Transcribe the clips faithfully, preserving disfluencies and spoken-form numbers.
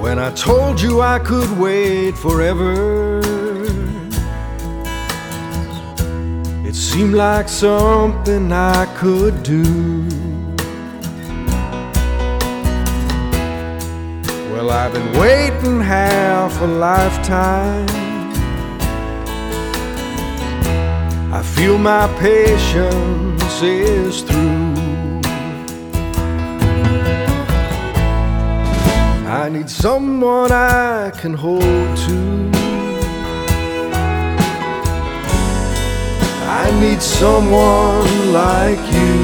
When I told you I could wait forever, it seemed like something I could do. Well, I've been waiting half a lifetime. I feel my patience is through. I need someone I can hold to. I need someone like you.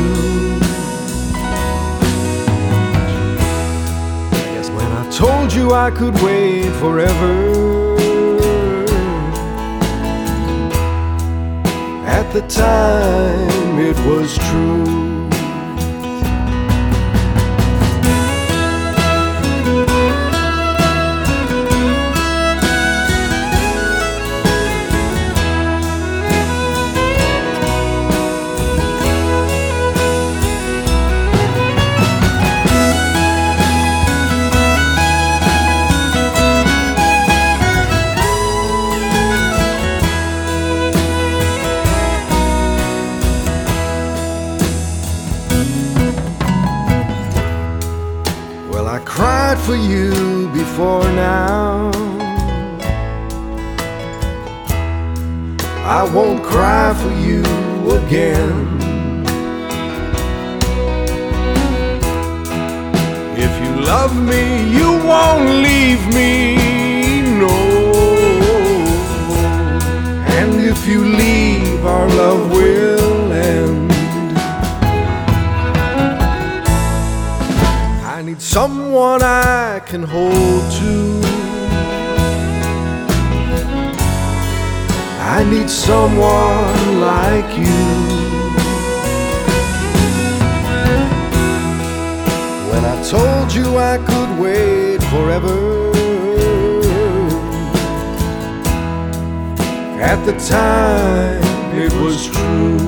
I guess when I told you I could wait forever, at the time it was true. I cried for you before now. I won't cry for you again. If you love me, you won't leave me, no. And if you leave, our love will end. I need someone I can hold to. I need someone like you. When I told you I could wait forever, at the time it was true.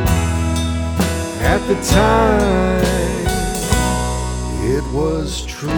At the time, it was true.